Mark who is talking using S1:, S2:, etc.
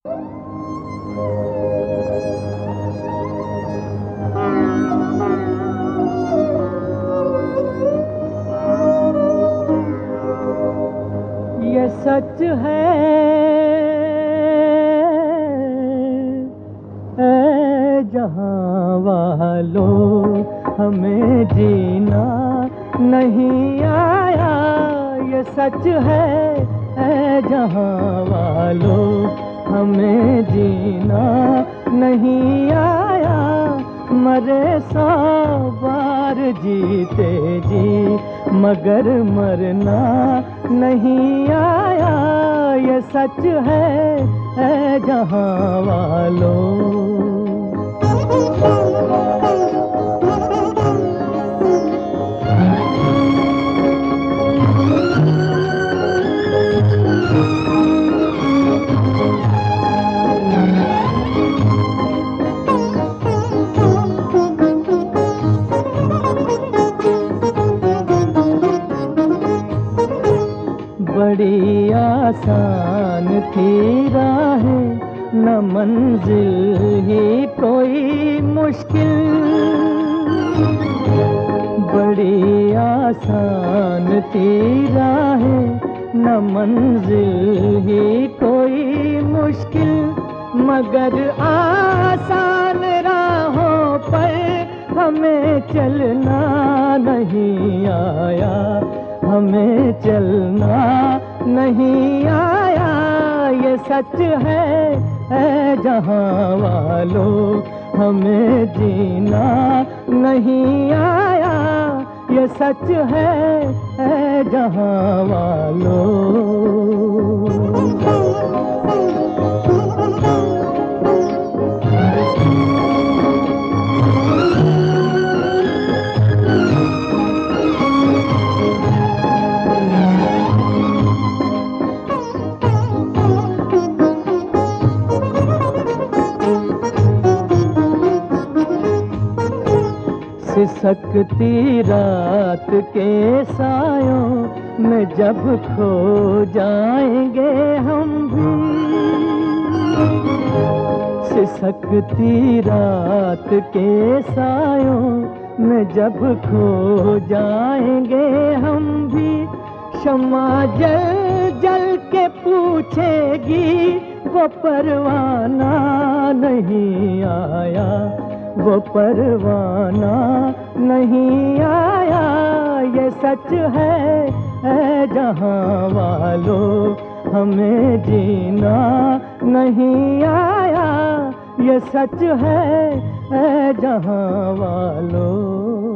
S1: ये सच है ऐ जहां वालों, हमें जीना नहीं आया। ये सच है ऐ जहां वालों, हमें जीना नहीं आया। मरे 100 बार जीते जी, मगर मरना नहीं आया। ये सच है ऐ जहां वालों। बड़ी आसान थी राहें, न मंजिल ही कोई मुश्किल। बड़ी आसान थी राहें, न मंजिल ही कोई मुश्किल। मगर आसान राहों पर हमें चलना नहीं आया। हमें चलना नहीं आया। ये सच है ऐ जहां वालों, हमें जीना नहीं आया। ये सच है ऐ जहां वालों। सिसकती रात के सायों में जब खो जाएंगे हम भी। सिसकती रात के सायों में जब खो जाएंगे हम भी। शम्मा जल जल के पूछेगी, वो परवाना नहीं आया। वो परवाना नहीं आया। ये सच है ऐ जहां वालों, हमें जीना नहीं आया। ये सच है ऐ जहां वालों।